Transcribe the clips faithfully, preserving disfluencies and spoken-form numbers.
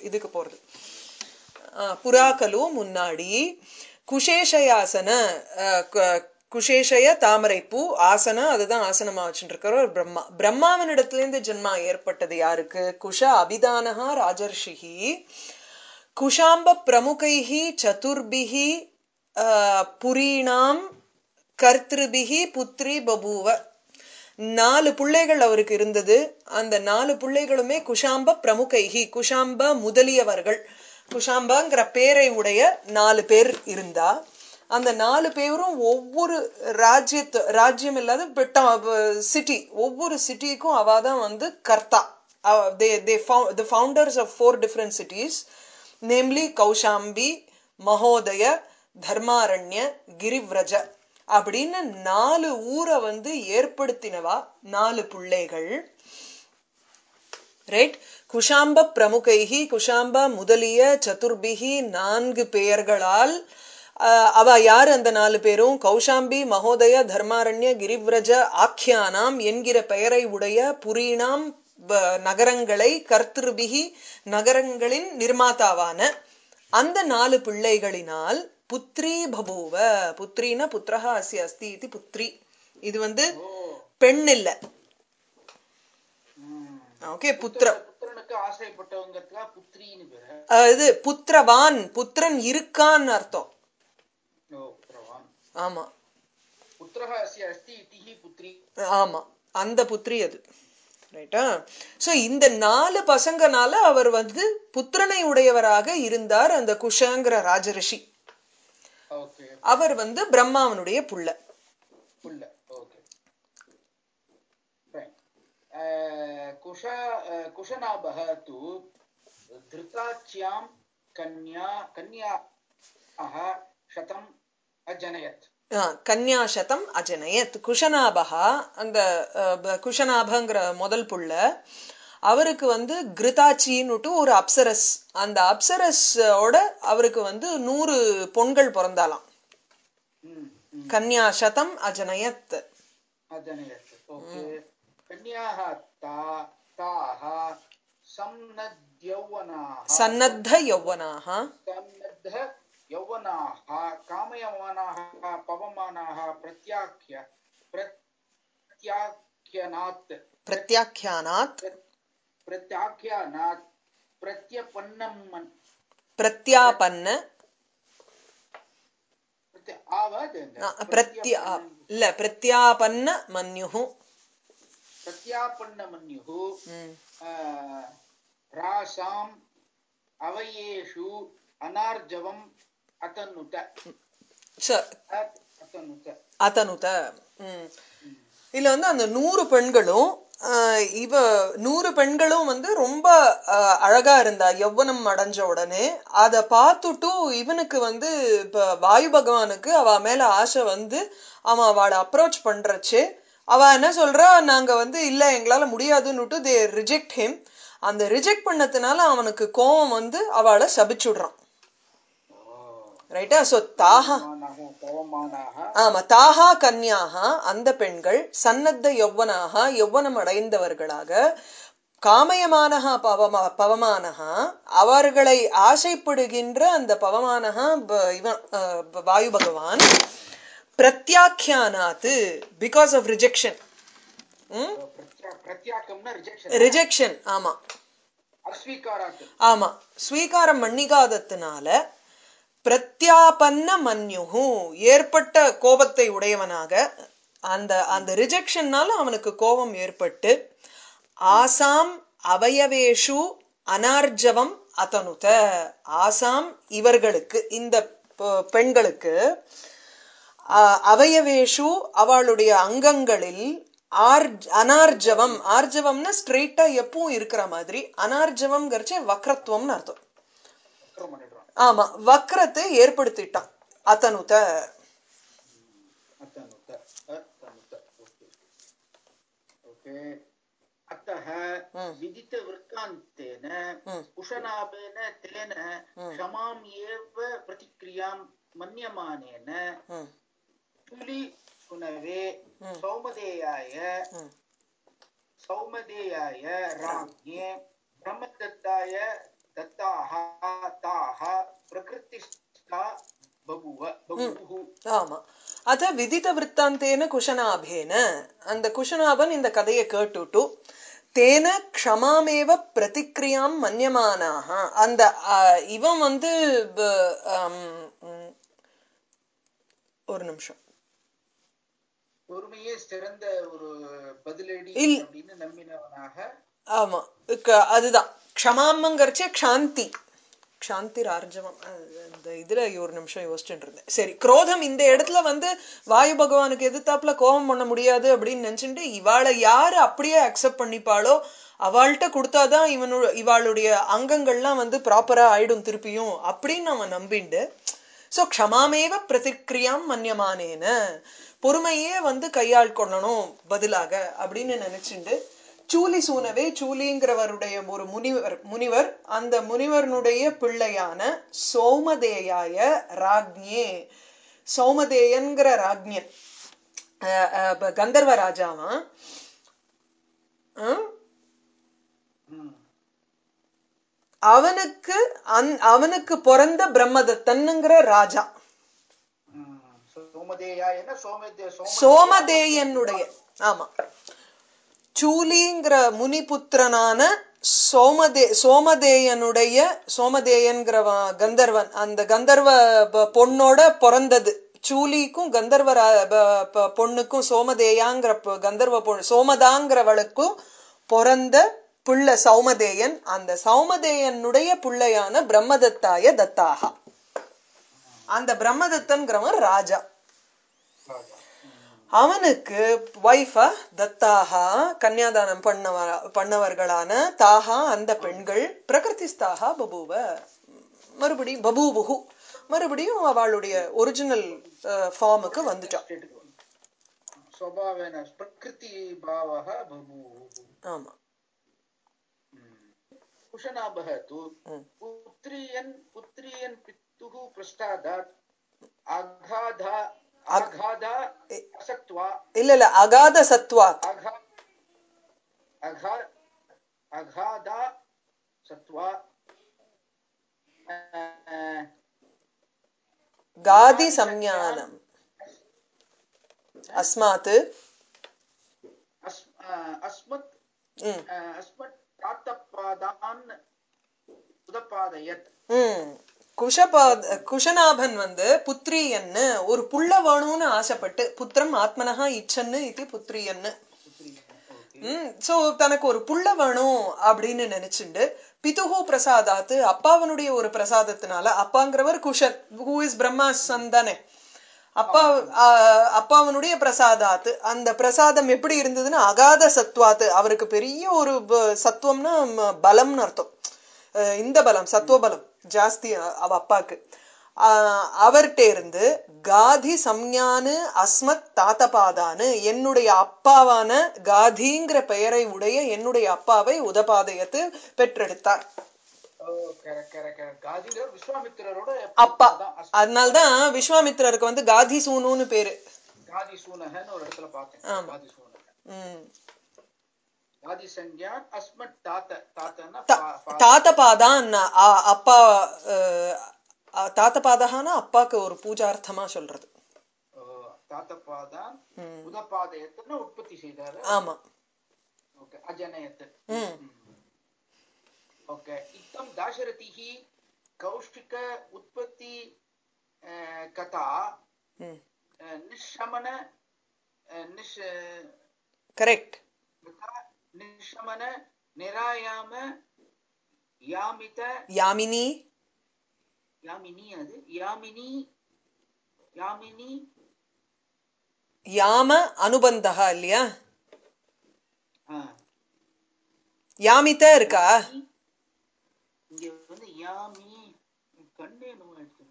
இதுக்கு போறது. புறாக்கலு முன்னாடி குஷேஷயாசன குஷேஷய தாமரைப்பூ ஆசன, அதுதான் ஆசனமா வச்சுட்டு இருக்கிற ஒரு பிரம்மா. பிரம்மாவனிடத்துல இருந்து ஜென்மா ஏற்பட்டது யாருக்கு? குஷ அபிதானஹா ராஜர்ஷிஹி குஷாம்ப பிரமுகைஹி சதுர்பிஹி புரீணாம் கர்த்திருபிஹி புத்ரி பபூவ. நாலு பிள்ளைகள் அவருக்கு இருந்தது. அந்த நாலு பிள்ளைகளுமே குஷாம்ப பிரமுகைஹி, குஷாம்ப முதலியவர்கள், குஷாம்பங்கிற பேரை உடைய நாலு பேர் இருந்தா. அந்த நாலு பேரும் ஒவ்வொரு ராஜ்யத்து ராஜ்யம் இல்லாத சிட்டி, ஒவ்வொரு சிட்டிக்கும் அவாதான் வந்து கர்த்தா. the founders of four different cities, namely Kaushambi, மகோதய, தர்மாரண்ய, கிரிவ்ரஜ அப்படின்னு நாலு ஊரை வந்து ஏற்படுத்தினவா நாலு பிள்ளைகள். ரைட். குஷாம்ப பிரமுகைஹி, குஷாம்ப முதலிய சதுர்பிகி நான்கு பெயர்களால் அவ யாரு? அந்த நாலு பேரும் கௌஷாம்பி, மகோதய, தர்மாரண்ய, கிரிவ்ரஜ ஆக்கியானாம் என்கிற பெயரை உடைய புரீணாம் நகரங்களை, கர்த்திருபிகி நகரங்களின் நிர்மாதாவான அந்த நாலு பிள்ளைகளினால் புத்ரி பபூவ. புத்ரின புத்திரஹ அஸ்ய அஸ்தி இது புத்ரி. இது வந்து பெண் இல்ல. ஓகே. புத்திர இது புத்திரவான், புத்திரன் இருக்கான் அர்த்தம். ஆமா ஆமா, அந்த புத்ரி அது. ரைட்டா? சோ இந்த நாலு பசங்கனால அவர் வந்து புத்திரனை உடையவராக இருந்தார், அந்த குஷங்கிற ராஜரிஷி. அவர் வந்து பிரம்மாவனுடைய புள்ள. குஷநாபஹ து திருதாச்யாம் கன்யா கன்யாஹ சதம் அஜனயத். கன்யாசதம் அஜனயத். குஷநாபகா, அந்த குஷநாபங்கிற முதல் புள்ள, அவருக்கு வந்து கிருதாச்சின்னுட்டு ஒரு அப்சரஸ், அந்த அப்சரஸோட அவருக்கு வந்து நூறு பொண்கள் பிறந்தாலாம். கன்யாசதம் அஜனயத். அஜனயத். ஓகே. கன்யாஹ தா தாஹ சன்னத்யௌவனாஹ சன்னத்த யௌவனாஹ சன்னத்த யௌவனாஹ காமயமானாஹ பவமானாஹ பிரத்யாக்ய பிரத்யாக்யநாத் பிரத்யாக்யானாத் பிரத்யாக்யநாத் பிரத்யபன்னம் பிரத்யாபன்ன பிரத்யா இல்ல பிரத்யாபன்ன மன்யுஹு பிரத்யாபன்ன மன்யுஹு ராசாம் அவயேஷு அனார்ஜவம் அதனுத அதனுத. இதுல வந்து அந்த நூறு பெண்களும் இவ நூறு பெண்களும் வந்து ரொம்ப அழகா இருந்தா யௌவனம் அடைஞ்ச உடனே. அத பார்த்துட்டு இவனுக்கு வந்து இப்ப வாயு பகவானுக்கு அவ மேல ஆசை வந்து அவன் அவளை அப்ரோச் பண்றச்சு, அவ என்ன சொல்றா, நாங்க வந்து இல்ல எங்களால முடியாதுன்னுட்டு தே ரிஜெக்ட் ஹிம். அந்த ரிஜெக்ட் பண்ணதுனால அவனுக்கு கோபம் வந்து அவளை சபிச்சுடுறான். ரைட்டா? சோ தாஹா, ஆமா, தாஹா கன்யாஹா அந்த பெண்கள் சன்னத்த யௌவனாக யௌவனம் அடைந்தவர்களாக, காமயமானஹா பவமா பவமானஹா அவர்களை ஆசைப்படுகின்ற அந்த பவமானஹா இவன் வாயு பகவான், பிரத்யாக்யானாத்து பிகாஸ் ஆஃப் ரிஜெக்ஷன். ரிஜெக்ஷன், ஆமா ஆமா, ஸ்வீகாரம் பண்ணிக்காதத்தினால பிரத்யாபன்ன மன்யுஹு ஏற்பட்ட கோபத்தை உடையவனாக, அந்த அந்த ரிஜெக்ஷன்னால அவனுக்கு கோபம் ஏற்பட்டு ஆசாம் அவயவேஷு அனார்ஜவம் அதனுத. ஆசாம் இவர்களுக்கு, இந்த பெண்களுக்கு, அவயவேஷு அவளுடைய அங்கங்களில், ஆர் அனார்ஜவம், ஆர்ஜவம்னா ஸ்ட்ரெயிட்டா எப்பவும் இருக்கிற மாதிரி, அனார்ஜவம் கரிச்சே வக்ரத்துவம்னு அர்த்தம். ஆமா, வக்ரத்தை ஏற்படுத்திட்டான். அதனுத அத்தஹ விதித விருத்தாந்தேன குஷநாபேன தேன ஷமாம் ஏவ பிரதிக்ரியாம் மன்யமானேன துலி சுனவே சௌமதேயாய சௌமதேயாய ராஜ்ஞே பிரம்மதத்தாய தத்தாஹ பகுஹு. ஆமா. அத விதித விற்த்தாந்தேன குஷனாபேன, அந்த குஷனாபன் இந்த கதையை கேட்டுட்டு தேன க்ஷமாமேவ பிரதிக்ரியாம் மன்யமானாக, அந்த அஹ், இவன் வந்து ப- ஆம், ம், ஒரு நிமிஷம். பொறுமையே சிறந்த ஒரு பதிலடி இல் அப்படின்னு நம்பினவனாக. ஆமா, க- அதுதான் க்ஷமாமங்கரிச்சே க்ஷாந்தி, க்ஷாந்தி ரார்ஜவம். இந்த இதுல ஒரு நிமிஷம் யோசிச்சுட்டு இருந்தேன். சரி, குரோதம் இந்த இடத்துல வந்து வாயு பகவானுக்கு எதிர்த்தாப்புல கோபம் பண்ண முடியாது அப்படின்னு நினைச்சுட்டு இவாளை யாரு அப்படியே அக்செப்ட் பண்ணிப்பாளோ அவள்கிட்ட கொடுத்தாதான் இவனு இவாளுடைய அங்கங்கள்லாம் வந்து ப்ராப்பரா ஆயிடும் திருப்பியும் அப்படின்னு அவன் நம்பிண்டு, சோ க்ஷமாமேவ பிரதிக்ரியாம் மன்யமானேன, பொறுமையே வந்து கையாள் கொள்ளணும் பதிலாக அப்படின்னு நினைச்சுண்டு சூலி சூனவே, சூலிங்கிறவருடைய ஒரு முனிவர் முனிவர் அந்த முனிவருடைய பிள்ளையான சோமதேயாய ராஜ்ஞே, சோமதேயன்கிற ராஜ்ஞன் அஹ் அஹ் கந்தர்வ ராஜாவான். அஹ் ம். அவனுக்கு அந் அவனுக்கு பிறந்த பிரம்மதத்தன்னுங்கிற ராஜா. ம். சோமதேயா என்ன சோமதே சோமதேயா சோமதேயனுடைய, ஆமா, சூலிங்கிற முனிபுத்திரனான சோமதே சோமதேயனுடைய, சோமதேயன்கிற கந்தர்வன், அந்த கந்தர்வ ப- பொண்ணோட பிறந்தது. சூலிக்கும் கந்தர்வ ரா- ப- ப- பொண்ணுக்கும், சோமதேயாங்கிற பொ- கந்தர்வ பொண்ணு சோமதாங்கிறவளுக்கும் பிறந்த புள்ள சௌமதேயன். அந்த சௌமதேயனுடைய புள்ளையான பிரம்மதத்தாய தத்தாகா. அந்த பிரம்மதத்தன்கிறவன் ராஜா. ராஜா. ம். அவனுக்கு வைஃபா தத்தாகா, கன்னியாதானம் பண்ணவ பண்ணவர்களான தாகா அந்த பெண்கள் பிரகிருதிஸ்தாகா பபூவ, மறுபடியும் பபூபுகு, மறுபடியும் அவளுடைய ஒரிஜினல் ஃபார்முக்கு வந்துட்டான். ஸ்டேட்டுக்கு வந்து ஸ்வபாவேன பிரகிருதி பாவக பபூவ. ஆமா. कुशनाभः तु पुत्रीयन् पुत्रीयन् पितुः पृष्ठादात् आघाधा आघाधा असत्वा இல்ல இல்ல அகாத சத்வாத், आघा आघा आघाधा सत्वा காதி சம்ஞானம் அஸ்மாத் अस्मत् अस्मत् तातपादान् उदपादयत्. ம் குஷபாத குஷநாபன் வந்து புத்திரியன்னு ஒரு புள்ள வேணும்னு ஆசைப்பட்டு, புத்திரம் ஆத்மனஹா இச்சன்னு இது புத்திரியன்னு, ம் சோ தனக்கு ஒரு புள்ள வேணும் அப்படின்னு நினைச்சுண்டு பிதுகு பிரசாதாத்து, அப்பாவனுடைய ஒரு பிரசாதத்தினால, அப்பாங்கிறவர் Kushan who is Brahma son தானே, அப்பா அப்பாவனுடைய பிரசாதாத்து, அந்த பிரசாதம் எப்படி இருந்ததுன்னா அகாத சத்வாத்து, அவருக்கு பெரிய ஒரு சத்துவம்னா பலம்னு அர்த்தம், இந்த பலம் சத்துவ பலம் ஜாஸ்தி அவ அப்பாக்கு. ஆஹ் அவர்கிட்ட இருந்து காதி சம்ஞானு அஸ்மத் தாத்தபாதானு, என்னுடைய அப்பாவான காதிங்கிற பெயரை உடைய என்னுடைய அப்பாவை உதபாதயத்து பெற்றெடுத்தார். அப்பா, அதனால்தான் விஸ்வாமித்திரருக்கு வந்து காதி சூனுன்னு பேரு. காதி சூனகன்னு ஒரு இடத்துல பார்த்தேன். காதி சூனக. ம். காதி சஞ்ஞான் அஸ்மத் தாத்த தாத்தன்னா தாத்தபாதான், அப்பா தாத்தபாதகானா அப்பாக்கு ஒரு பூஜார்த்தமா சொல்றது. தாத்தபாதான் உதபாதயத்துன்னு உற்பத்தி செய்தாரு. ஆமா. ஓகே, அஜனயத்து. ஓகே, இத்தம் தாசரதிஹி கௌஷிக உற்பத்தி கதா நிஷமன நிஷ கரெக்ட் நிஷமன நிராயாம யாமித யாமினி யாமினி அது யாமினி யாமினி யாம அனுபந்தகா இல்லையா? யாமித இருக்கா இங்க வந்து யாமி கண்ணே நம்ம எடுத்து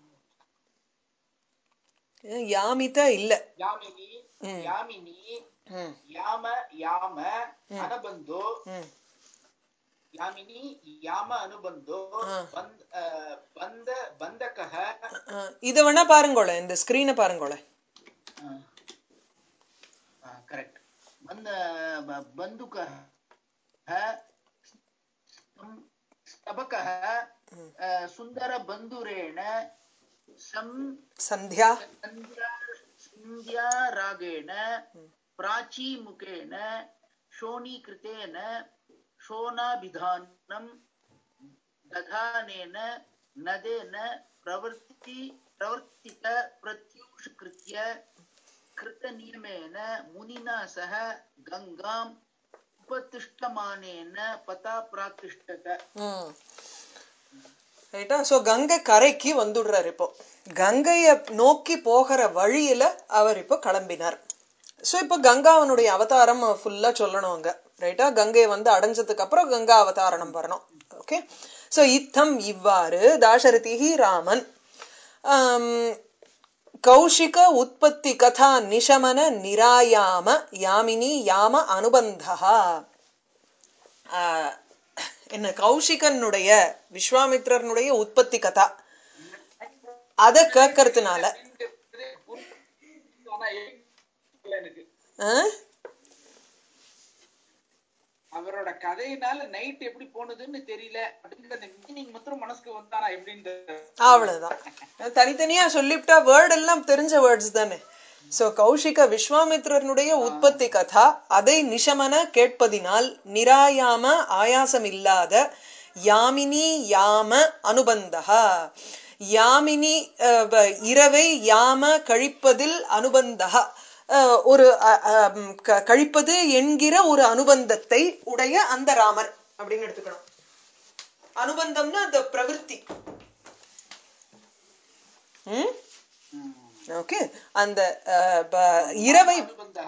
யாமித இல்ல யாமினி யாமினி யாம யாம அனுபந்தோ யாமினி யாம அனுபந்தோ பந்த பந்தகஹ. இத வேணா பாருங்களே, இந்த ஸ்கிரீனை பாருங்களே. கரெக்ட். பந்த பந்துகஹ ஸ்தபகஹ சுந்தர பந்துரேண சம் சந்தியா சந்தியா சந்தியா ராகேண பிராச்சி முகேன ஷோணீகிருதேன ஷோணாபிதானம் ததானேன நதேன பிரவர்த்தி பிரவர்த்தித பிரத்யூஷகிருத்ய கிருதநியமேன முனினா சக கங்காம் உபதிஷ்டமானேன பதா பிராதிஷ்டத. ம் ரைட்டா. சோ கங்கை கரைக்கு வந்துடுறாரு. இப்போ கங்கைய நோக்கி போகிற வழியில அவர் இப்போ கிளம்பினார். சோ இப்ப கங்காவனுடைய அவதாரம் ஃபுல்லா சொல்லணும் அங்க. ரைட்டா. கங்கையை வந்து அடைஞ்சதுக்கு அப்புறம் கங்கா அவதாரணம் வரணும். ஓகே. சோ இத்தம் இவ்வாறு தாசரதிஹி ராமன் கௌஷிக உற்பத்தி கதா நிஷமன நிராயாம யாமினி யாம அனுபந்தா. என்ன கௌஷிகனுடைய விஸ்வாமித்ரனுடைய உற்பத்தி கதா அத கேட்கறதுனால அவரோட கதையினால நைட் எப்படி போனதுன்னு தெரியல அப்படிங்கிற மீனிங் மாத்திரம் மனசுக்கு வந்தானா எப்படின்னு அவ்வளவுதான். தனித்தனியா சொல்லிவிட்டா வேர்ட் எல்லாம் தெரிஞ்ச வேர்ட்ஸ் தானே. சோ கௌஷிக விஸ்வாமித்ரனுடைய உற்பத்தி கதா அதை நிஷமன கேட்பதினால் நிராயாம ஆயாசம் இல்லாத யாமினி யாம அனுபந்தா. யாமினி இரவை யாம கழிப்பதில் அனுபந்தா ஒரு கழிப்பது என்கிற ஒரு அனுபந்தத்தை உடைய அந்த ராமர் அப்படின்னு எடுத்துக்கணும். அனுபந்தம்னா அந்த பிரவிற்த்தி. ஓகே. அந்த இரவை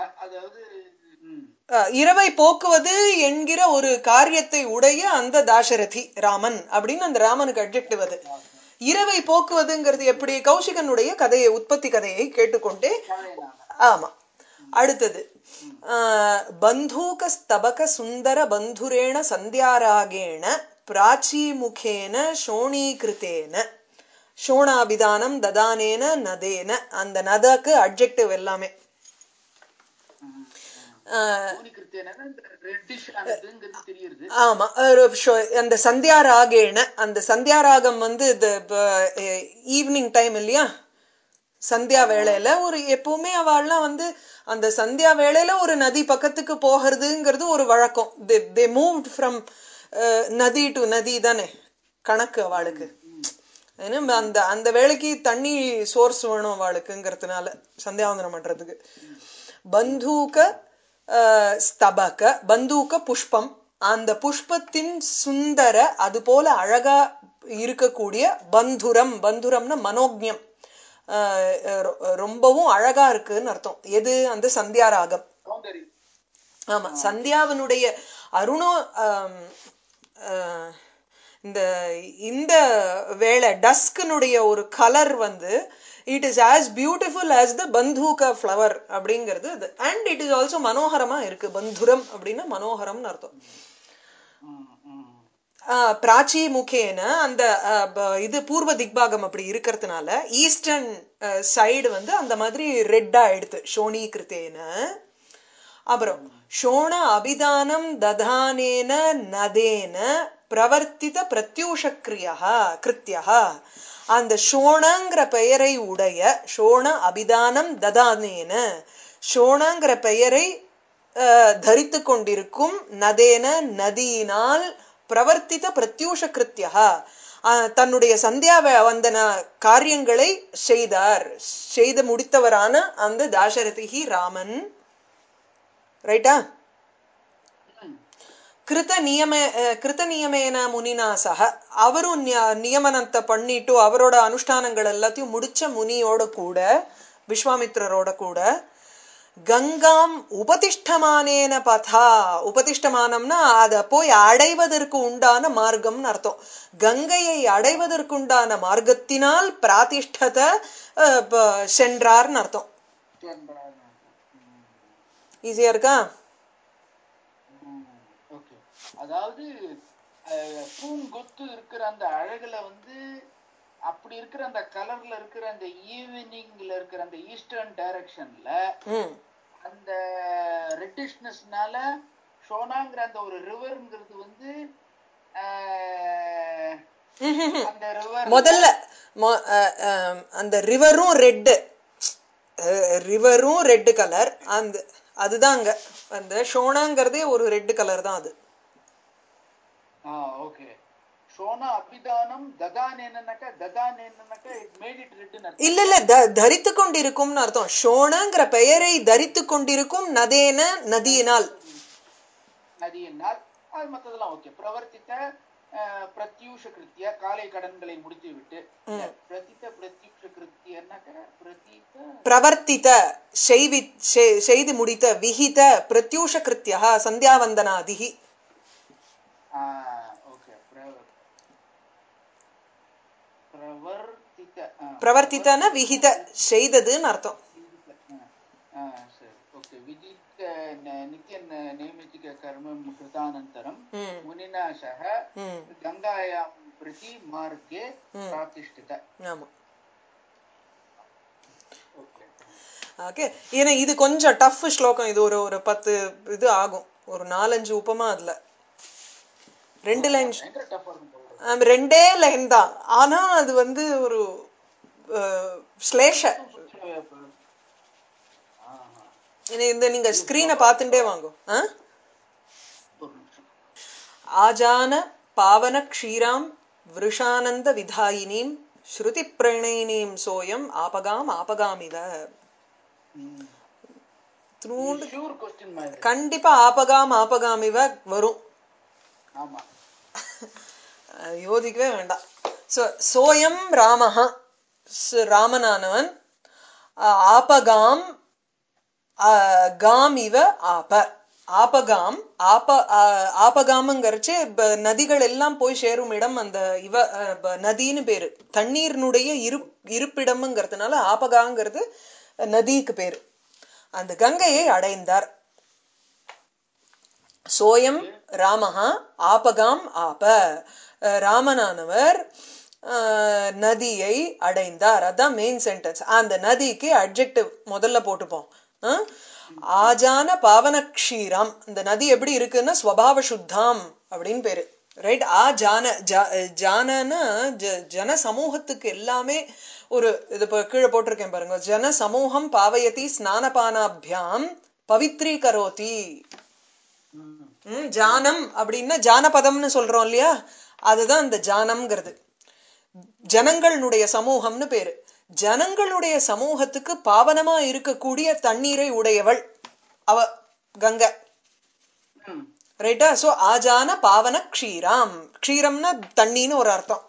இரவை போக்குவது என்கிற ஒரு காரியத்தை உடைய அந்த தாசரதி ராமன் அப்படின்னு அந்த ராமனுக்கு அட்ஜெக்டிவ் அது. இரவை போக்குவதுங்கிறது எப்படி? கௌஷிகனுடைய கதையை உற்பத்தி கதையை கேட்டுக்கொண்டே. ஆமா. அடுத்தது பந்தூக ஸ்தபக சுந்தர பந்துரேண சந்தியாராகேண பிராச்சீமுகேன ஷோணீகிருத்தேன ஷோணாபிதானம் ததானேன நதேன. அந்த நதக்கு அட்ஜெக்டிவ் எல்லாமே. ஆமா. அந்த சந்தியாராகேண அந்த சந்தியாராகம் வந்து ஈவினிங் டைம் இல்லையா, சந்தியா வேளையில ஒரு எப்பவுமே அவள்லாம் வந்து அந்த சந்தியா வேளையில ஒரு நதி பக்கத்துக்கு போகிறதுங்கிறது ஒரு வழக்கம். தே மூவ்ட் ஃப்ரம் நதி டு நதி தானே கணக்கு அவளுக்கு. அந்த அந்த வேளைக்கு தண்ணி சோர்ஸ் வேணும் அவளுக்குங்கிறதுனால சந்தியாவந்தனம் பண்றதுக்கு. பந்தூக ஸ்தபக பந்தூக புஷ்பம், அந்த புஷ்பத்தின் சுந்தர அது போல அழகா இருக்கக்கூடிய பந்துரம். பந்துரம்னா மனோஜ்யம், ரொம்பவும் அழகா இருக்குன்னு அர்த்தம். எது? அந்த சந்தியாராகம். ஆமா. சந்தியாவனுடைய அருணோ இந்த இந்த வேளை டஸ்கனுடைய ஒரு கலர் வந்து it is as beautiful as the பந்தூக ஃபிளவர் அப்படிங்கிறது. அண்ட் இட் இஸ் ஆல்சோ மனோகரமா இருக்கு. பந்துரம் அப்படின்னா மனோகரம்னு அர்த்தம். பிராச்சி முகேன அந்த இது பூர்வ திக்பாகம் அப்படி இருக்கிறதுனால ஈஸ்டர்ன் சைடு வந்து அந்த மாதிரி ரெட்டா எடுத்து ஷோணீகிருத்தேன. அப்புறம் ஷோண அபிதானம் ததானேன நதேன பிரவர்த்தித பிரத்யூஷக்ரியா கிருத்தியா. அந்த ஷோணங்கிற பெயரை உடைய ஷோண அபிதானம் ததானேன ஷோணங்கிற பெயரை தரித்து கொண்டிருக்கும் நதேன நதியினால் பிரவர்த்தித பிரத்யூஷ கிருத்தியா தன்னுடைய சந்தியா வந்தன காரியங்களை செய்தார், செய்து முடித்தவரான அந்த தாசரதிஹி ராமன். ரைட்டா. கிருத நியம கிருத நியமேன முனினா சக அவரும் நியமனத்தை பண்ணிட்டு அவரோட அனுஷ்டானங்கள் எல்லாத்தையும் முடிச்ச முனியோட கூட விஸ்வாமித்ரரோட கூட கங்காம் உபதிஷ்டமானேன பதா. உபதிஷ்டமானம்னா அத போய் அடைவதற்கு உண்டான மார்க்கம்னு அர்த்தம். கங்கையை அடைவதற்கு உண்டான மார்க்கத்தினால் பிராதிஷ்டத சென்றார்னு அர்த்தம். ஈஸியா இருக்கா? அதாவது பூங்கொத்து இருக்கிற அந்த அழகுல வந்து அப்படி இருக்கிற அந்த கலர்ல இருக்கிற அந்த ஈவினிங்ல இருக்கிற அந்த ஈஸ்டர்ன் டைரக்ஷன்ல அந்த ரெட்டிஷ்னஸ்னால ஷோனாங்கிற அந்த ஒரு ரிவர்ங்கிறது வந்து முதல்ல அந்த ரிவரும் ரெட்டு, ரிவரும் ரெட் கலர். அந்த அதுதான் அங்க அந்த ஷோனாங்கிறதே ஒரு ரெட் கலர் தான் அது. ஓகே. ஷோனா அபிதானம் ததானேனனக ததானேனனக இட் மேட் இட் ரெட் ன்னு. இல்ல இல்ல தரித்து கொண்டிருக்கும்னு அர்த்தம். ஷோனாங்கிற பெயரை தரித்து கொண்டிருக்கும் நதேன நதியினால். நதியினால் அது மத்ததெல்லாம் ஓகே. பிரவர்த்தித்த பிரத்யூஷ கிருத்திய காலை கடன்களை முடித்து விட்டு பிரதித்த பிரத்யூஷ கிருத்தியன்னக பிரதித்த பிரவர்த்தித்த செய்வி செய்து முடித்த விஹித பிரத்யூஷ கிருத்தியா சந்தியாவந்தனாதிஹி. ஓகே. பிரவர்த்தித்த பிரவர்த்தித்தன விஹித செய்ததுன்னு அர்த்தம். சரி ஓகே. விதித்த நித்திய நைமித்திக கர்மம் கிருதானந்தரம் முனினா சஹ கங்காயாம் பிரதி மார்க்கே பிரார்த்திஷ்டித. ஆமா ஓகே. ஏன்னா இது கொஞ்சம் டஃப் ஸ்லோகம். இது ஒரு ஒரு பத்து இது ஆகும், ஒரு நாலஞ்சு உபமா. அதுல ரெண்டு லைன், ரெண்டே லைன் தான். ஆனா அது வந்து ஒரு ஸ்லேஷ. இந்த நீங்க ஸ்கிரீனை பார்த்துட்டே வாங்க. ஆஜான பாவன க்ஷீராம் விருஷானந்த விதாயினீம் ஸ்ருதி பிரணயினீம் சோயம் ஆபகாம் ஆபகாமிவ. கண்டிப்பா ஆபகாம் ஆபகாமிவ வரும், யோசிக்கவே வேண்டாம். சோயம் ராமஹா, ராமனானவன், ஆபகாம் காம் இவ ஆப, ஆபகாம் ஆப ஆபகாமங்கிறச்சு நதிகள் எல்லாம் போய் சேரும் இடம் அந்த இவ நதின்னு பேரு. தண்ணீர்னுடைய இரு இருப்பிடம்ங்கிறதுனால ஆபகாங்கிறது நதிக்கு பேரு. அந்த கங்கையை அடைந்தார். சோயம் ராமஹா ஆபகாம் ஆப, ராமனானவர் நதியை அடைந்தார். அதான் மெயின் சென்டென்ஸ். அந்த நதிக்கு அட்ஜெக்டிவ் முதல்ல போட்டுப்போம். ஆஜான பாவன க்ஷீரம், இந்த நதி எப்படி இருக்குன்னா ஸ்வபாவ சுத்தாம் அப்படின்னு பேரு. ரைட். ஆ ஜான ஜானனா ஜன சமூகத்துக்கு எல்லாமே ஒரு இது கீழே போட்டிருக்கேன் பாருங்க. ஜன சமூகம் பாவயதி ஸ்நானபானாபியாம் பவித்ரீ கரோதி. ஜானம் அப்படின்னா ஜானபதம்னு சொல்றோம் இல்லையா, அதுதான் இந்த ஜானம்ங்கிறது. ஜனங்களுடைய சமூகம்னு பேரு. ஜனங்களுடைய சமூகத்துக்கு பாவனமா இருக்கக்கூடிய தண்ணீரை உடையவள் அவ கங்கை. ரைட்டா? சோ ஆஜான பாவன க்ஷீராம். க்ஷீரம்னா தண்ணின்னு ஒரு அர்த்தம்.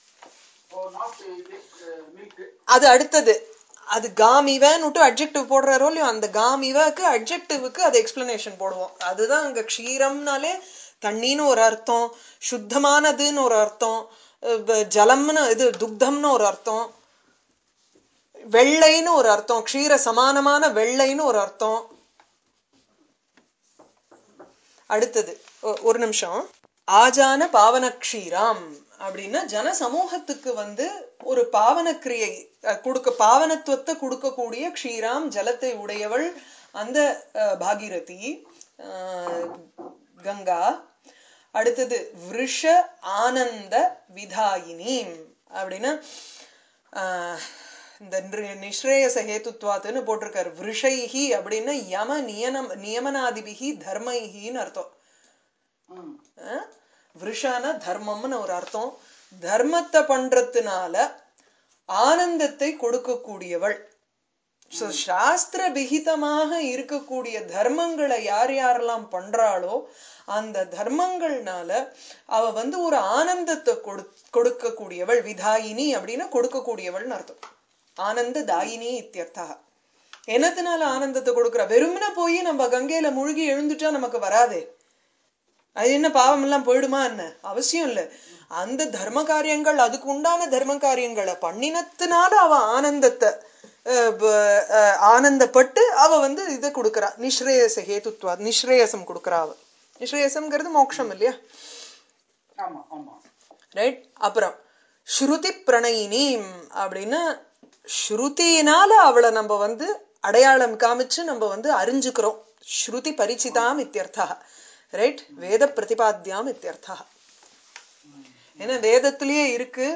அது அடுத்தது. அது காமிவன்னுட்டு அட்ஜெக்டிவ் போடுறாரோ இல்லையோ, அந்த காமிவக்கு அட்ஜெக்டிவ்க்கு அது எக்ஸ்பிளனேஷன் போடுவோம். அதுதான் அங்க க்ஷீரம்னாலே தண்ணின்னு ஒரு அர்த்தம், சுத்தமானதுன்னு ஒரு அர்த்தம், ஜலம்னு இது துக்தம்னு ஒரு அர்த்தம், வெள்ளைன்னு ஒரு அர்த்தம், க்ஷீர சமானமான வெள்ளைன்னு ஒரு அர்த்தம். அடுத்தது ஒரு நிமிஷம். ஆஜான பாவன க்ஷீராம் அப்படின்னா ஜன சமூகத்துக்கு வந்து ஒரு பாவன கிரியை கொடுக்க, பாவனத்துவத்தை கொடுக்கக்கூடிய க்ஷீராம் ஜலத்தை உடையவள் அந்த பாகீரதி கங்கா. அடுத்தது விருஷ ஆனந்த விதாயினி அப்படின்னா இந்த நிஸ்ரேயச ஹேத்துவாத்துன்னு போட்டிருக்காரு. விருஷைஹி அப்படின்னா யம நியம நியமனாதிபிகி தர்மைஹின்னு அர்த்தம். விருஷான தர்மம்னு ஒரு அர்த்தம். தர்மத்தை பண்றதுனால ஆனந்தத்தை கொடுக்கக்கூடியவள். சாஸ்திர விகிதமாக இருக்கக்கூடிய தர்மங்களை யார் யாரெல்லாம் பண்றாளோ அந்த தர்மங்கள்னால அவ வந்து ஒரு ஆனந்தத்தை கொடு கொடுக்கக்கூடியவள். விதாயினி அப்படின்னா கொடுக்கக்கூடியவள்னு அர்த்தம். ஆனந்த தாயினி இத்தியர்த்தா. என்னத்தினால ஆனந்தத்தை கொடுக்கறா? வெறுமன போய் நம்ம கங்கையில மூழ்கி எழுந்துட்டா நமக்கு வராதே, அது என்ன பாவம் எல்லாம் போயிடுமா என்ன? அவசியம் இல்ல. அந்த தர்ம காரியங்கள், அதுக்கு உண்டான தர்ம காரியங்களை பண்ணினத்தினால அவ ஆனந்தத்தை ஆனந்தப்பட்டு அவ வந்து இதை கொடுக்கறா. நிஸ்ரேயச ஹேத்துவா, நிஸ்ரேயசம் கொடுக்கறா அவ. நிஸ்ரேயசம்ங்கிறது மோட்சம் இல்லையா? ரைட். அப்புறம் ஸ்ருதி பிரணயினி அப்படின்னா ஸ்ருதியினால அவளை நம்ம வந்து அடையாளம் காமிச்சு நம்ம வந்து அறிஞ்சுக்கிறோம். ஸ்ருதி பரிச்சிதாம் இத்தியர்த்தா. ரைட். வேத பிரதிபாத்தியாம் இத்தியர்த்தா. ஏன்னா வேதத்திலேயே இருக்கு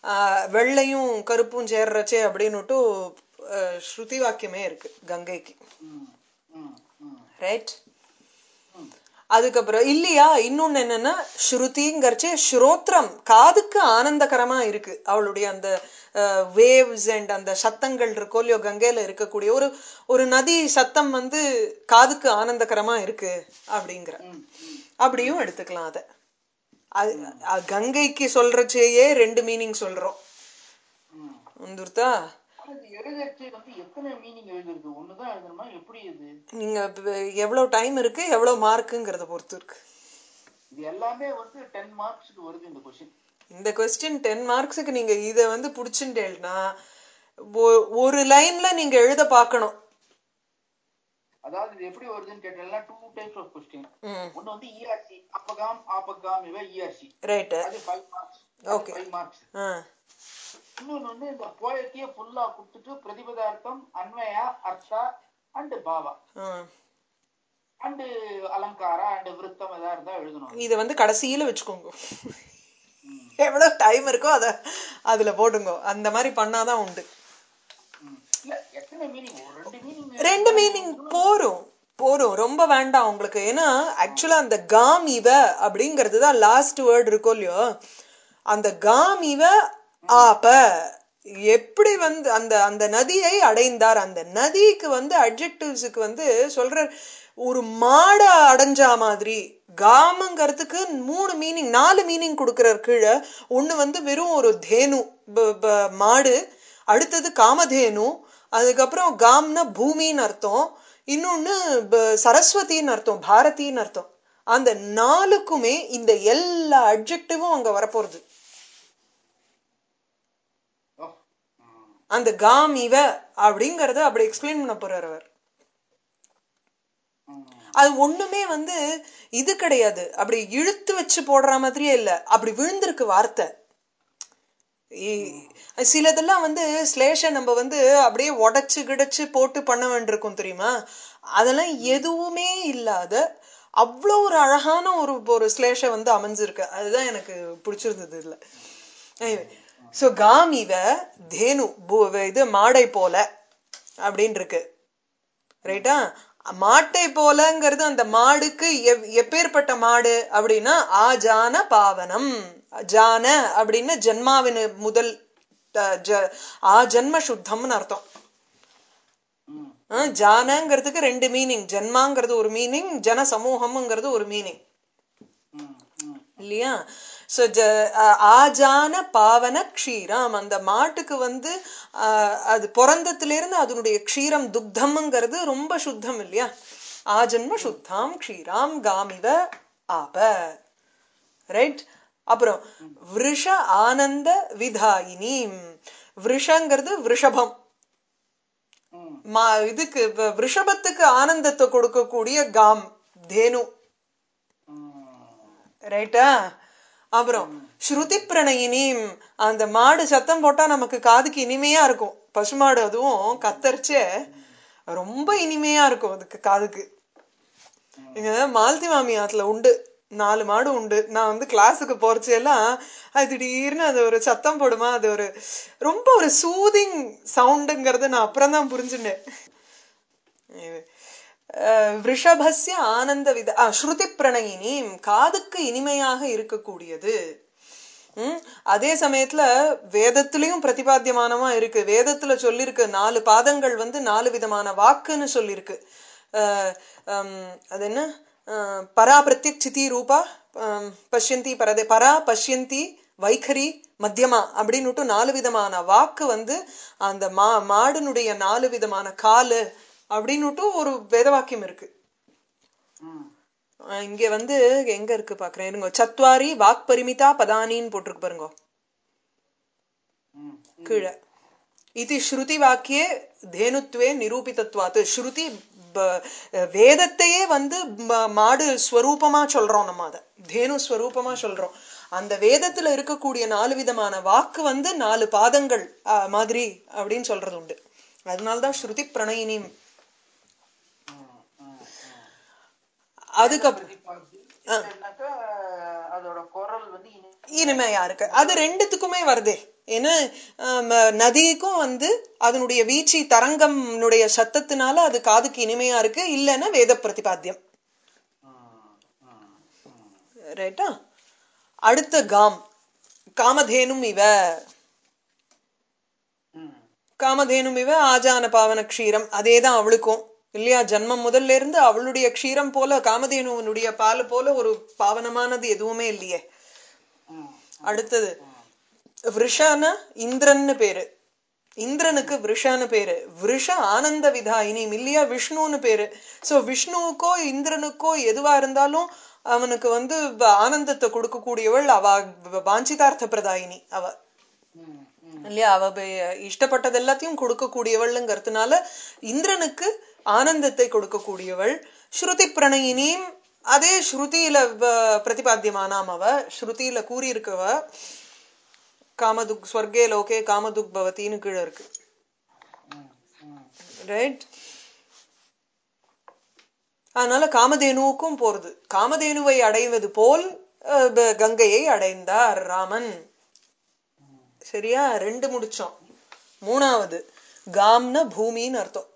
ஆஹ் வெள்ளையும் கருப்பும் சேர்றச்சே அப்படின்னுட்டு அஹ், ஸ்ருதி வாக்கியமே இருக்கு கங்கைக்கு. ம், ம், ம், ரைட். ம். அதுக்கப்புறம் இல்லையா இன்னொன்னு என்னன்னா ஸ்ருதிங்கறச்சே ஸ்ரோத்ரம் காதுக்கு ஆனந்தகரமா இருக்கு. அவளுடைய அந்த வேவ்ஸ் அண்ட் அந்த சத்தங்கள் இருக்கோ இல்லையோ கங்கையில இருக்கக்கூடிய ஒரு ஒரு நதி சத்தம் வந்து காதுக்கு ஆனந்தகரமா இருக்கு அப்படிங்கிற ம், ம், அப்படியும் எடுத்துக்கலாம் அத. அது அ- கங்கைக்கு சொல்றச்சேயே ரெண்டு மீனிங் சொல்றோம். ம். வந்துருத்தா? ஆனா இது எழுதுறச்சு வந்து எத்தனை மீனிங் எழுதுறது? ஒண்ணுதான் எழுதணுமா? எப்படி இது? நீங்க இப்ப எவ்வளவு டைம் இருக்கு எவ்வளவு மார்க்குங்கிறத பொறுத்து இருக்கு. இது எல்லாமே வந்து டென் மார்க்ஸ்க்கு வருது இந்த கொஸ்டின். இந்த கொஸ்டின் டென் மார்க்ஸுக்கு நீங்க இத வந்து புடிச்சுட்டேன்னா ஒரு லைன்ல நீங்க எழுத பார்க்கணும். அதாவது இது எப்படி வருதுன்னு கேட்டீங்கன்னா டூ டைப்ஸ் ஆஃப் கொஸ்டின். ம் ஒன்னு வந்து இஆர்சி அப்பகாம் ஆபகாம் இவ இஆர்சி, ரைட்டு. அது ஃபைவ் மார்க்ஸ். அது ஓகே. Five marks. ஆ இன்னொன்னு வந்து இந்த போயத்தையே ஃபுல்லா கொடுத்துட்டு பிரதிபதார்த்தம் அன்வயா அர்த்தா அண்ட் பாவா ஆ அண்ட் அலங்காரா அண்ட் விருத்தம் எதா இருந்தா எழுதணும். இத வந்து கடைசியில வச்சுக்கோங்க. ம், எவ்வளவு டைம் இருக்கோ அத அதுல போடுங்க. அந்த மாதிரி பண்ணாதான் உண்டு. ம். இல்ல எத்தனை மீனிங்? ஒரு ரெண்டு மீனிங் ரெண்டு தானே மீனிங் எழுதணும். போரும் போரும் ரொம்ப வேண்டாம் உங்களுக்கு. ஏன்னா ஆக்சுவலா அந்த காம் இவ அப்படிங்கிறது தான் லாஸ்ட் வேர்டு இருக்கோ இல்லையோ. அந்த காம் இவ ஆப எப்படி வந்து அந்த அந்த நதியை அடைந்தார். அந்த நதிக்கு வந்து அட்ஜெக்டிவ்ஸுக்கு வந்து சொல்ற ஒரு மாட அடைஞ்சா மாதிரி காமங்கிறதுக்கு மூணு மீனிங் நாலு மீனிங் கொடுக்கிறார் கீழே. ஒண்ணு வந்து வெறும் ஒரு தேனு ப- ப- மாடு, அடுத்தது காமதேனு, அதுக்கப்புறம் காம்னா பூமின்னு அர்த்தம், இன்னொன்னு ப- சரஸ்வதின்னு அர்த்தம், பாரதின்னு அர்த்தம். அந்த நாலுக்குமே இந்த எல்லா அட்ஜெக்டிவும் அங்க வரப்போறது. ஓ, ம், அந்த காம் இவ அப்படிங்கறத அப்படி எக்ஸ்பிளைன் பண்ண போறார் அவர். ம், அது ஒண்ணுமே வந்து இது கிடையாது, அப்படி இழுத்து வச்சு போடுற மாதிரியே இல்ல, அப்படி விழுந்திருக்கு வார்த்தை. இ- சிலதெல்லாம் வந்து ஸ்லேஷ நம்ம வந்து அப்படியே உடைச்சு கிடச்சு போட்டு பண்ண வேண்டியிருக்கும் தெரியுமா. அதெல்லாம் எதுவுமே இல்லாத அவ்வளோ ஒரு அழகான ஒரு ஒரு ஸ்லேஷ வந்து அமைஞ்சிருக்கு. அதுதான் எனக்கு பிடிச்சிருந்தது இதுல. சோ காம் இவ தேனு பூ- இது மாடை போல அப்படின்னு இருக்கு. ரைட்டா? மாட்டை போலங்கிறது அந்த மாடுக்கு எவ்- எப்பேற்பட்ட மாடு அப்படின்னா ஆஜான பாவனம். ஜான அப்படின்னா ஜன்மாவின் முதல் அஹ், ஜ- ஆ ஜன்ம சுத்தம்னு அர்த்தம். ம், அஹ், ஜானங்கிறதுக்கு ரெண்டு மீனிங். ஜன்மாங்கிறது ஒரு மீனிங், ஜன சமூகம்ங்கிறது ஒரு மீனிங் ம், ம், இல்லையா. சோ ஆஜான பாவன க்ஷீரம். அந்த மாட்டுக்கு வந்து ஆஹ், அது பிறந்ததுல இருந்து அதனுடைய க்ஷீரம் துக்தம்ங்கிறது ரொம்ப சுத்தம் இல்லையா. ஆஜன்ம சுத்தாம் க்ஷீராம் காமிவ ஆப. ரைட். அப்புறம் விருஷ ஆனந்த விதாயினி. விருஷங்கிறது விருஷபம். ம், மா இதுக்கு வ- விருஷபத்துக்கு ஆனந்தத்தை கொடுக்கக்கூடிய காம் தேனு. ம், ரைட்டா? அப்புறம் ஸ்ருதி பிரணயினி. அந்த மாடு சத்தம் போட்டா நமக்கு காதுக்கு இனிமையா இருக்கும். பசுமாடு அதுவும் கத்தரிச்சே ரொம்ப இனிமையா இருக்கும் அதுக்கு காதுக்கு. இங்க மாலதி மாமி ஆத்துல உண்டு, நாலு மாடு உண்டு. நான் வந்து கிளாஸுக்கு போறச்சு எல்லாம் அது திடீர்னு அது ஒரு சத்தம் போடுமா, அது ஒரு ரொம்ப ஒரு சூதிங் சவுண்டுங்கிறத நான் அப்புறம் தான் புரிஞ்சுட்டேன். விஷபஸ்ய ஆனந்த வித ஸ்ருதி பிரணயினி, காதுக்கு இனிமையாக இருக்கக்கூடியது. உம் அதே சமயத்துல வேதத்திலையும் பிரதிபாத்தியமானமா இருக்கு. வேதத்துல சொல்லிருக்கு நாலு பாதங்கள் வந்து நாலு விதமான வாக்குன்னு சொல்லிருக்கு. அஹ் ஹம், அது என்ன அஹ் பரா பிரத்யக் சிதி ரூபா, அஹ் பஷ்யந்தி பரதே, பரா பஷ்யந்தி வைகரி மத்தியமா அப்படின்னுட்டு நாலு விதமான வாக்கு வந்து அந்த மா மாடுனுடைய நாலு விதமான காலு அப்படின்னுட்டு ஒரு வேத வாக்கியம் இருக்கு. ம், அஹ் இங்க வந்து எங்க இருக்கு பாக்குறேன் இருங்க. சத்வாரி வாக் பரிமிதா பதானின்னு போட்டிருக்கு பாருங்க ம், ம். கீழே. இது ஸ்ருதி வாக்கியே தேனுத்வே நிரூபிதத்வாத்து. ஸ்ருதி ப- வேதத்தையே வந்து ம- மாடு ஸ்வரூபமா சொல்றோம் நம்ம, அத தேனு ஸ்வரூபமா சொல்றோம். அந்த வேதத்துல இருக்கக்கூடிய நாலு விதமான வாக்கு வந்து நாலு பாதங்கள் அஹ், மாதிரி அப்படின்னு சொல்றது உண்டு. அதனால்தான் ஸ்ருதி பிரணயினி. ம், ம், ம். அதுக்கப்புறம் பிரதிபாத்தி அஹ், இல்லைன்னாக்கா அதோட குரல் வந்து இனிமையா இனிமையா இருக்கு. இருக்கு. அது முதல் ரெண்டுத்துக்குமே வருதே. ஏன்னா ஆம், நதிக்கும் வந்து அதனுடைய வீச்சு தரங்கம்னுடைய சத்தத்தினால அது காதுக்கு இனிமையா இருக்கு, இல்லைன்னா வேத பிரதிபாத்தியம். ரைட்டா? அடுத்த காம் காமதேனும் இவ காமதேனும் இவ ஆஜான பாவன க்ஷீரம், அதேதான் அவளுக்கும் இல்லையா? ஜன்மம் முதல்ல இருந்து அவளுடைய க்ஷீரம் போல காமதேனுவனுடைய பால் போல ஒரு பாவனமானது எதுவுமே இல்லையே. அடுத்தது விருஷான இந்திரன்னு பேரு, இந்திரனுக்கு விருஷான்னு பேரு. விருஷ ஆனந்த விதாயினி இல்லையா, விஷ்ணுன்னு பேரு. சோ விஷ்ணுவுக்கோ இந்திரனுக்கோ எதுவா இருந்தாலும் அவனுக்கு வந்து ஆனந்தத்தை கொடுக்கக்கூடியவள் அவ, வாஞ்சிதார்த்த பிரதாயினி அவ இல்லையா? அவ இஷ்டப்பட்டது எல்லாத்தையும் கொடுக்கக்கூடியவள்ங்கிறதுனால இந்திரனுக்கு ஆனந்தத்தை கொடுக்கக்கூடியவள். ஸ்ருதி பிரணயினியும் அதே ஸ்ருதியில பிரதிபாத்தியமானாம் அவ, ஸ்ருதியில கூறியிருக்கவ. காமதுக் ஸ்வர்கே லோகே காமதுக் பவத்தின்னு கீழே இருக்கு. ரைட்? அதனால காமதேனுவுக்கும் போறது. காமதேனுவை அடைவது போல் கங்கையை அடைந்தார் ராமன். சரியா? ரெண்டு முடிச்சோம். மூணாவது காம்ன பூமின்னு அர்த்தம்.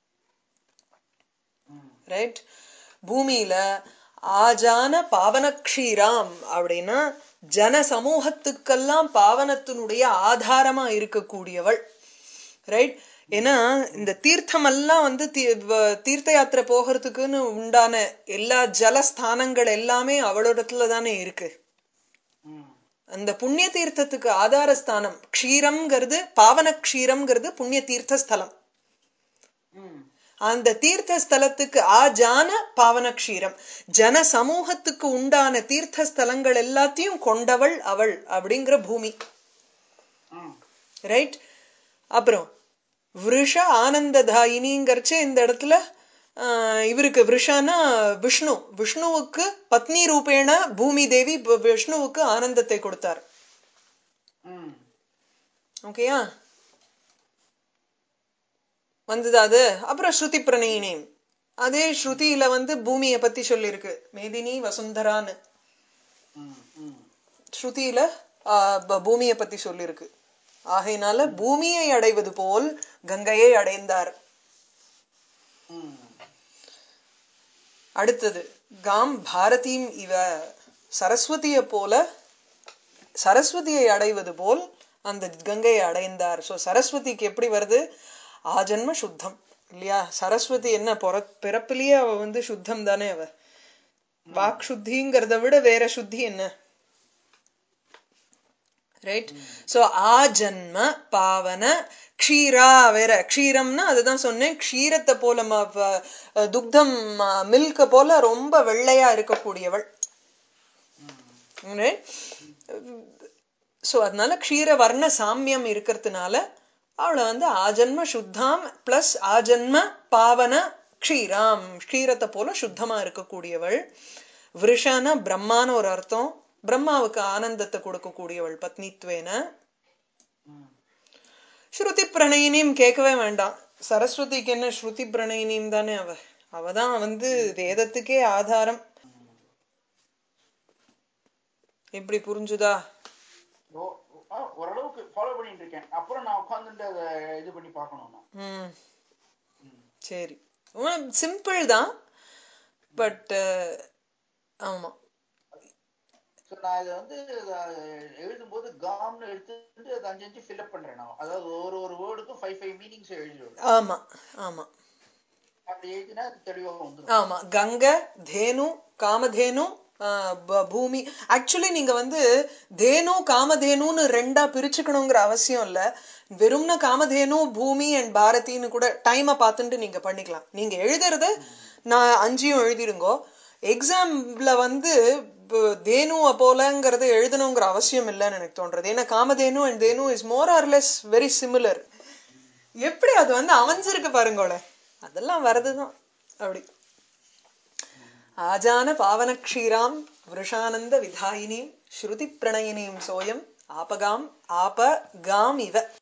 ரைட்? பூமியில ஆஜான பாவனக்ஷீராம் அப்படின்னா ஜன சமூகத்துக்கெல்லாம் பாவனத்தினுடைய ஆதாரமா இருக்கக்கூடியவள். ரைட்? ஏன்னா இந்த தீர்த்தம் எல்லாம் வந்து தீர்த்த யாத்திரை போகிறதுக்குன்னு உண்டான எல்லா ஜலஸ்தானங்கள் எல்லாமே அவளோடத்துல தானே இருக்கு. அந்த புண்ணிய தீர்த்தத்துக்கு ஆதாரஸ்தானம் க்ஷீரம்ங்கிறது, பாவன க்ஷீரம்ங்கிறது புண்ணிய தீர்த்த ஸ்தலம். அந்த தீர்த்த ஸ்தலத்துக்கு ஆஜான பாவன க்ஷீரம், ஜன சமூகத்துக்கு உண்டான தீர்த்த ஸ்தலங்கள் எல்லாத்தையும் கொண்டவள் அவள் அப்படிங்கிற பூமி. ரைட்? அப்புறம் விருஷ ஆனந்ததாயினிங்கிறச்சு இந்த இடத்துல இவருக்கு விருஷானா விஷ்ணு, விஷ்ணுவுக்கு பத்னி ரூபேண பூமி தேவி விஷ்ணுவுக்கு ஆனந்தத்தை கொடுத்தார். ஓகேயா? வந்தது அது. அப்புறம் ஸ்ருதி பிரணயினி, அதே ஸ்ருதியில வந்து பூமியை பத்தி சொல்லிருக்கு, மேதினி வசுந்தரான்னு ஸ்ருதியில பூமியை பத்தி சொல்லிருக்கு. ஆகையினால பூமியை அடைவது போல் கங்கையை அடைந்தார். அடுத்தது காம் பாரதியும் இவ, சரஸ்வதியை போல, சரஸ்வதியை அடைவது போல் அந்த கங்கையை அடைந்தார். சோ சரஸ்வதிக்கு எப்படி வருது? ஆஜன்ம சுத்தம் இல்லையா? சரஸ்வதி என்ன பிறப்பிலேயே அவ வந்து சுத்தம் தானே. அவ வாக் சுத்திங்கிறத விட வேற சுத்தி என்ன? ரைட்? சோ ஆஜன்ம பாவன க்ஷீரா வேற. க்ஷீரம்னா அதுதான் சொன்னேன், க்ஷீரத்தை போல துக்தம் மில்க போல ரொம்ப வெள்ளையா இருக்கக்கூடியவள். சோ அதனால க்ஷீர வர்ண சாமியம் இருக்கிறதுனால அவளை வந்து ஆஜன்ம சுத்தாம் பிளஸ் ஆஜன்ம பாவன க்ஷீராம், க்ஷீரத்தை போல சுத்தமா இருக்கக்கூடியவள். விருஷான பிரம்மான ஒரு அர்த்தம், பிரம்மாவுக்கு ஆனந்தத்தை கொடுக்கக்கூடியவள் பத்னித்வேன. ஸ்ருதி பிரணயினியும் கேட்கவே வேண்டாம், சரஸ்வதிக்கு என்ன ஸ்ருதி பிரணயினியும் தானே. அவ அவதான் வந்து வேதத்துக்கே ஆதாரம். எப்படி புரிஞ்சுதா? ஓரளவுக்கு ஃபாலோ பண்ணிட்டு இருக்கேன். அப்புறம் நான் உட்கார்ந்துட்டு அதை இது பண்ணி பார்க்கணும். சரி, சிம்பிள் தான், பட் ஆமா. நான் இதை வந்து எழுதும்போது காம்னு எடுத்து அதை அஞ்சு அஞ்சு ஃபில் அப் பண்றேன் நான். அதாவது ஒரு ஒரு வேர்டுக்கும் ஃபைவ் ஃபைவ் மீனிங்ஸ் எழுதுவேன். ஆமா ஆமா, அப்படி எழுதினா அது தெளிவா வந்துடும். ஆமா. கங்க தேனு காமதேனு பூமி. ஆக்சுவலி நீங்க வந்து தேனு காமதேனுன்னு ரெண்டா பிரிச்சுக்கணுங்கிற அவசியம் இல்ல. வெறும்னா காமதேனு பூமி அண்ட் பாரதின்னு கூட டைமை பார்த்துட்டு நீங்க பண்ணிக்கலாம். நீங்க எழுதுறத நான் அஞ்சையும் எழுதிருங்கோ. எக்ஸாம்ல வந்து தேனு போலங்கிறத எழுதணுங்கிற அவசியம் இல்லைன்னு எனக்கு தோன்றது. ஏன்னா காமதேனு அண்ட் தேனு is more or less very similar. எப்படி அது வந்து அமைஞ்சிருக்கு பாருங்கள, அதெல்லாம் வரதுதான் அப்படி. ஆஜான பாவன க்ஷீராம் விருஷானந்த விதாயினீம் ஸ்ருதி பிரணயினீம் சோயம் ஆபகாம் ஆப காம் இவ.